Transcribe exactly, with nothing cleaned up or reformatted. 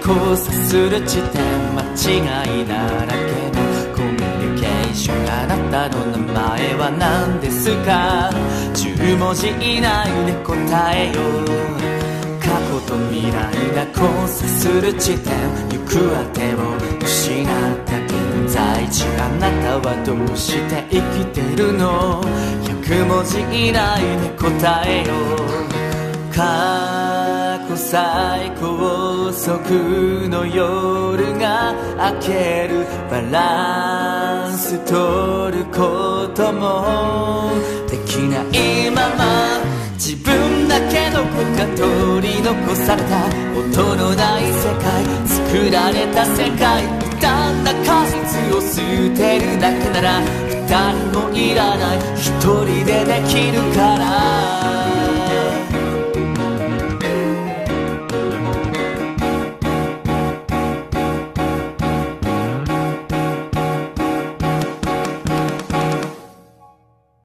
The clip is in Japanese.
交差する地点、間違いだらけのコミュニケーション。あなたの名前は何ですか？じゅうもじ以内で答えよう。過去と未来が交差する地点、行くあてを失った現在地。あなたはどうして生きてるの？ひゃくもじ以内で答えよう。過去最高速の夜が明ける、バランス取ることもできないまま、自分だけの子が取り残された音のない世界、作られた世界。傷んだ果実を捨てるだけなら二人もいらない、一人でできるから。